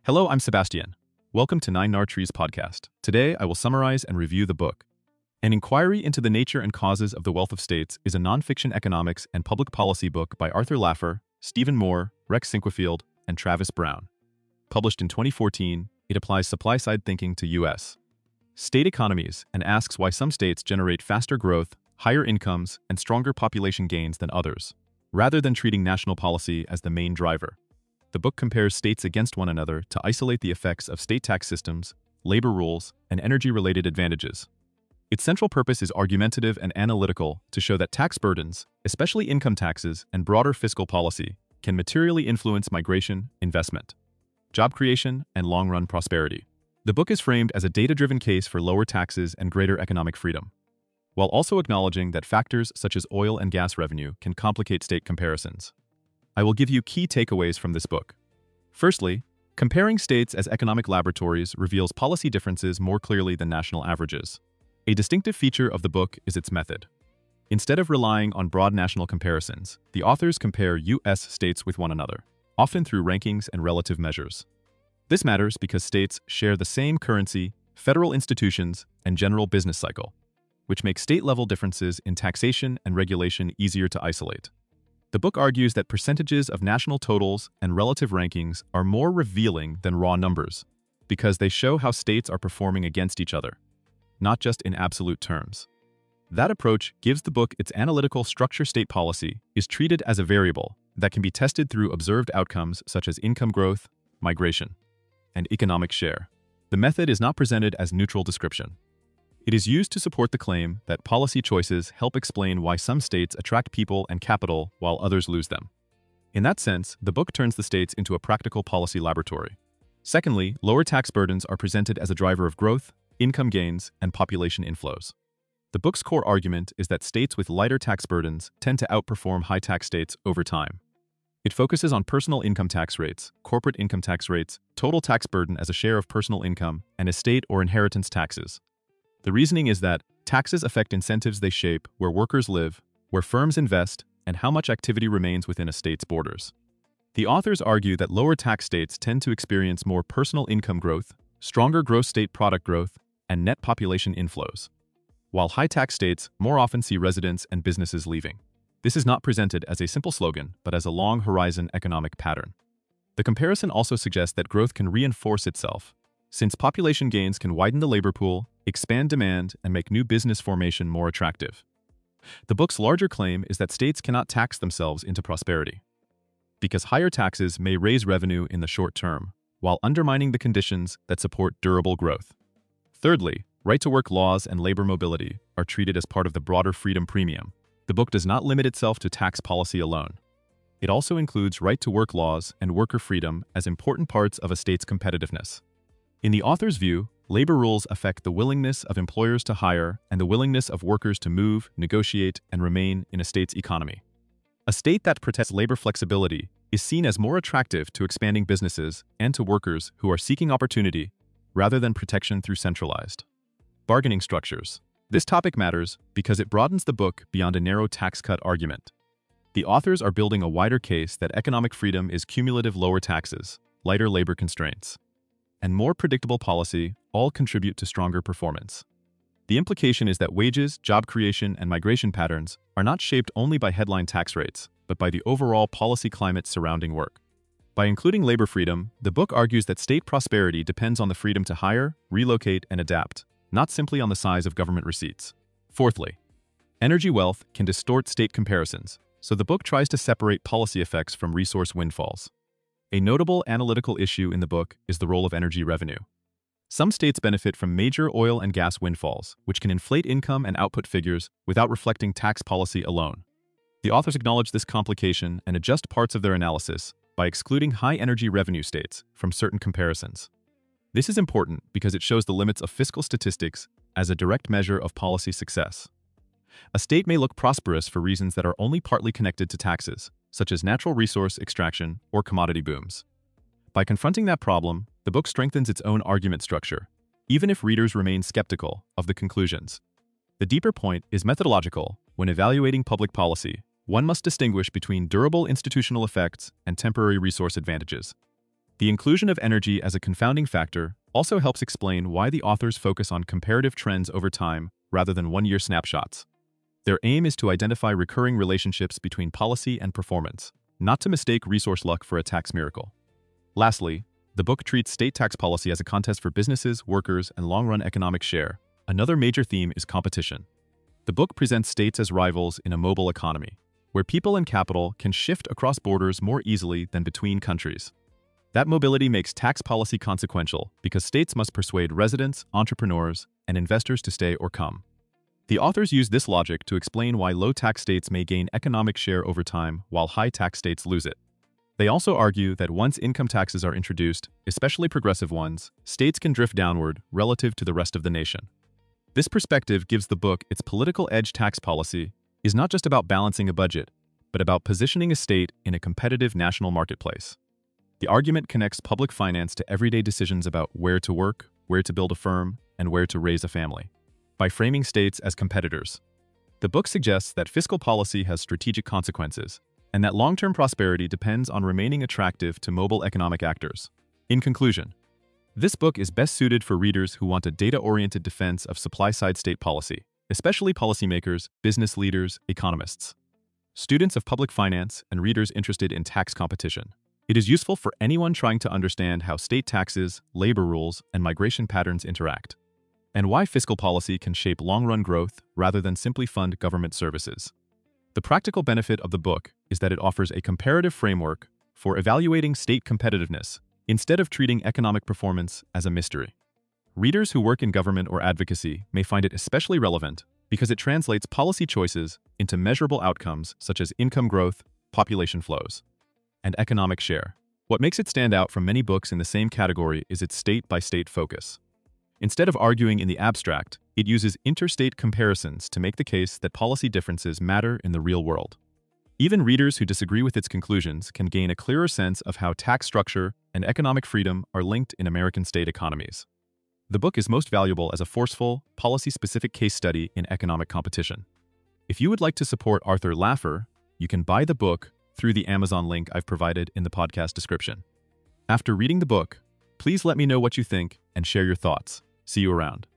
Hello, I'm Sebastian. Welcome to Nine Nar Trees podcast. Today, I will summarize and review the book. An Inquiry into the Nature and Causes of the Wealth of States is a nonfiction economics and public policy book by Arthur Laffer, Stephen Moore, Rex Sinquefield, and Travis Brown. Published in 2014, it applies supply-side thinking to U.S. state economies and asks why some states generate faster growth, higher incomes, and stronger population gains than others, rather than treating national policy as the main driver. The book compares states against one another to isolate the effects of state tax systems, labor rules, and energy-related advantages. Its central purpose is argumentative and analytical to show that tax burdens, especially income taxes and broader fiscal policy, can materially influence migration, investment, job creation, and long-run prosperity. The book is framed as a data-driven case for lower taxes and greater economic freedom, while also acknowledging that factors such as oil and gas revenue can complicate state comparisons. I will give you key takeaways from this book. Firstly, comparing states as economic laboratories reveals policy differences more clearly than national averages. A distinctive feature of the book is its method. Instead of relying on broad national comparisons, the authors compare U.S. states with one another, often through rankings and relative measures. This matters because states share the same currency, federal institutions, and general business cycle, which makes state-level differences in taxation and regulation easier to isolate. The book argues that percentages of national totals and relative rankings are more revealing than raw numbers because they show how states are performing against each other, not just in absolute terms. That approach gives the book its analytical structure. State policy is treated as a variable that can be tested through observed outcomes such as income growth, migration, and economic share. The method is not presented as neutral description. It is used to support the claim that policy choices help explain why some states attract people and capital while others lose them. In that sense, the book turns the states into a practical policy laboratory. Secondly, lower tax burdens are presented as a driver of growth, income gains, and population inflows. The book's core argument is that states with lighter tax burdens tend to outperform high-tax states over time. It focuses on personal income tax rates, corporate income tax rates, total tax burden as a share of personal income, and estate or inheritance taxes. The reasoning is that taxes affect incentives they shape, where workers live, where firms invest, and how much activity remains within a state's borders. The authors argue that lower tax states tend to experience more personal income growth, stronger gross state product growth, and net population inflows, while high-tax states more often see residents and businesses leaving. This is not presented as a simple slogan, but as a long-horizon economic pattern. The comparison also suggests that growth can reinforce itself, since population gains can widen the labor pool, expand demand, and make new business formation more attractive. The book's larger claim is that states cannot tax themselves into prosperity, because higher taxes may raise revenue in the short term, while undermining the conditions that support durable growth. Thirdly, right-to-work laws and labor mobility are treated as part of the broader freedom premium. The book does not limit itself to tax policy alone. It also includes right-to-work laws and worker freedom as important parts of a state's competitiveness. In the author's view, labor rules affect the willingness of employers to hire and the willingness of workers to move, negotiate, and remain in a state's economy. A state that protects labor flexibility is seen as more attractive to expanding businesses and to workers who are seeking opportunity rather than protection through centralized bargaining structures. This topic matters because it broadens the book beyond a narrow tax cut argument. The authors are building a wider case that economic freedom is cumulative. Lower taxes, lighter labor constraints, and more predictable policy all contribute to stronger performance. The implication is that wages, job creation, and migration patterns are not shaped only by headline tax rates, but by the overall policy climate surrounding work. By including labor freedom, the book argues that state prosperity depends on the freedom to hire, relocate, and adapt, not simply on the size of government receipts. Fourthly, energy wealth can distort state comparisons, so the book tries to separate policy effects from resource windfalls. A notable analytical issue in the book is the role of energy revenue. Some states benefit from major oil and gas windfalls, which can inflate income and output figures without reflecting tax policy alone. The authors acknowledge this complication and adjust parts of their analysis by excluding high-energy revenue states from certain comparisons. This is important because it shows the limits of fiscal statistics as a direct measure of policy success. A state may look prosperous for reasons that are only partly connected to taxes, such as natural resource extraction or commodity booms. By confronting that problem, the book strengthens its own argument structure, even if readers remain skeptical of the conclusions. The deeper point is methodological. When evaluating public policy, one must distinguish between durable institutional effects and temporary resource advantages. The inclusion of energy as a confounding factor also helps explain why the authors focus on comparative trends over time rather than one-year snapshots. Their aim is to identify recurring relationships between policy and performance, not to mistake resource luck for a tax miracle. Lastly, the book treats state tax policy as a contest for businesses, workers, and long-run economic share. Another major theme is competition. The book presents states as rivals in a mobile economy, where people and capital can shift across borders more easily than between countries. That mobility makes tax policy consequential because states must persuade residents, entrepreneurs, and investors to stay or come. The authors use this logic to explain why low-tax states may gain economic share over time while high-tax states lose it. They also argue that once income taxes are introduced, especially progressive ones, states can drift downward relative to the rest of the nation. This perspective gives the book its political edge. Tax policy is not just about balancing a budget, but about positioning a state in a competitive national marketplace. The argument connects public finance to everyday decisions about where to work, where to build a firm, and where to raise a family. By framing states as competitors, the book suggests that fiscal policy has strategic consequences, and that long-term prosperity depends on remaining attractive to mobile economic actors. In conclusion, this book is best suited for readers who want a data-oriented defense of supply-side state policy, especially policymakers, business leaders, economists, students of public finance, and readers interested in tax competition. It is useful for anyone trying to understand how state taxes, labor rules, and migration patterns interact, and why fiscal policy can shape long-run growth rather than simply fund government services. The practical benefit of the book is that it offers a comparative framework for evaluating state competitiveness instead of treating economic performance as a mystery. Readers who work in government or advocacy may find it especially relevant because it translates policy choices into measurable outcomes such as income growth, population flows, and economic share. What makes it stand out from many books in the same category is its state-by-state focus. Instead of arguing in the abstract, it uses interstate comparisons to make the case that policy differences matter in the real world. Even readers who disagree with its conclusions can gain a clearer sense of how tax structure and economic freedom are linked in American state economies. The book is most valuable as a forceful, policy-specific case study in economic competition. If you would like to support Arthur Laffer, you can buy the book through the Amazon link I've provided in the podcast description. After reading the book, please let me know what you think and share your thoughts. See you around.